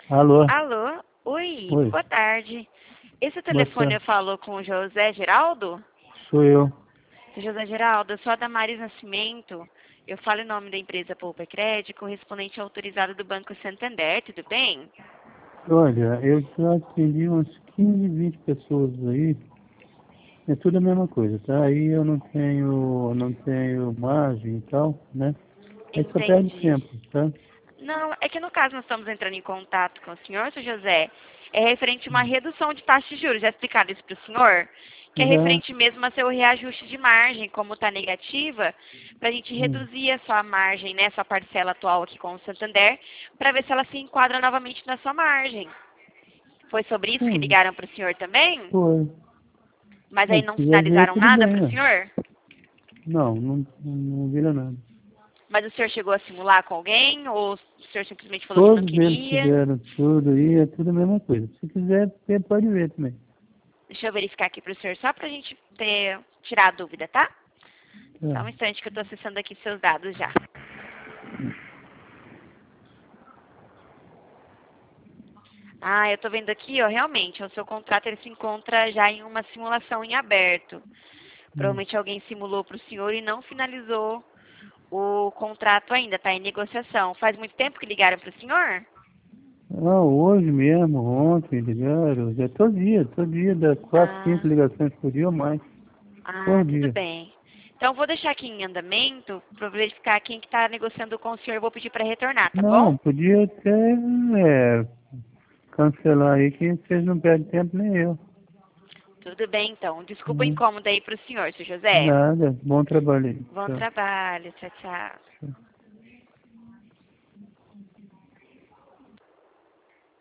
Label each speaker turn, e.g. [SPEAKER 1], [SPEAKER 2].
[SPEAKER 1] Alô?
[SPEAKER 2] Alô? Oi,
[SPEAKER 1] Oi,
[SPEAKER 2] boa tarde. Esse
[SPEAKER 1] boa
[SPEAKER 2] telefone eu
[SPEAKER 1] tarde.
[SPEAKER 2] falo com o José Geraldo?
[SPEAKER 1] Sou eu.
[SPEAKER 2] Seu José Geraldo, eu sou a Damaris Nascimento. Eu falo em nome da empresa Poupa Crédito, correspondente autorizado do Banco Santander, tudo bem?
[SPEAKER 1] Olha, eu já atendi umas 15, 20 pessoas aí. É tudo a mesma coisa, tá? Aí eu não tenho margem e tal, né? Aí só perde
[SPEAKER 2] Entendi.
[SPEAKER 1] tempo, tá?
[SPEAKER 2] Não, é que no caso nós estamos entrando em contato com o senhor, seu José, é referente a uma redução de taxa de juros. Já explicaram isso para o senhor? Que é
[SPEAKER 1] Já,
[SPEAKER 2] referente mesmo a seu reajuste de margem, como está negativa, para a gente
[SPEAKER 1] hum,
[SPEAKER 2] reduzir a sua margem, né, sua parcela atual aqui com o Santander, para ver se ela se enquadra novamente na sua margem. Foi sobre isso que
[SPEAKER 1] sim,
[SPEAKER 2] ligaram para o senhor também?
[SPEAKER 1] foi.
[SPEAKER 2] Mas aí
[SPEAKER 1] Mas se
[SPEAKER 2] não
[SPEAKER 1] quiser ver,
[SPEAKER 2] sinalizaram
[SPEAKER 1] tudo
[SPEAKER 2] nada
[SPEAKER 1] bem,
[SPEAKER 2] para o
[SPEAKER 1] né?
[SPEAKER 2] senhor?
[SPEAKER 1] Não vira nada.
[SPEAKER 2] Mas o senhor chegou a simular com alguém? Ou o senhor simplesmente falou que não
[SPEAKER 1] Todos eles
[SPEAKER 2] queria?
[SPEAKER 1] fizeram tudo aí, é tudo a mesma coisa. Se quiser, você pode ver também.
[SPEAKER 2] Deixa eu verificar aqui para o senhor, só para a gente tirar a dúvida, tá? Só
[SPEAKER 1] Tá.
[SPEAKER 2] um instante que eu estou acessando aqui seus dados já. Ah, eu estou vendo aqui, ó, realmente, o seu contrato ele se encontra já em uma simulação em aberto.
[SPEAKER 1] Hum.
[SPEAKER 2] Provavelmente alguém simulou para o senhor e não finalizou o contrato ainda, está em negociação. Faz muito tempo que ligaram para o senhor?
[SPEAKER 1] Ah, hoje mesmo, ontem, ligaram, já todo dia dá 4, 5
[SPEAKER 2] Ah,
[SPEAKER 1] ligações por dia ou mais,
[SPEAKER 2] ah,
[SPEAKER 1] por
[SPEAKER 2] tudo
[SPEAKER 1] dia.
[SPEAKER 2] bem. Então, vou deixar aqui em andamento para verificar quem que está negociando com o senhor. Eu vou pedir para retornar, tá bom?
[SPEAKER 1] Não, podia até cancelar aí que vocês não perdem tempo nem eu.
[SPEAKER 2] Tudo bem, então. Desculpa o
[SPEAKER 1] Né?
[SPEAKER 2] incômodo aí para o senhor, seu José.
[SPEAKER 1] Nada, bom trabalho aí.
[SPEAKER 2] Bom
[SPEAKER 1] Tchau.
[SPEAKER 2] trabalho. Tchau, tchau.
[SPEAKER 1] Tchau.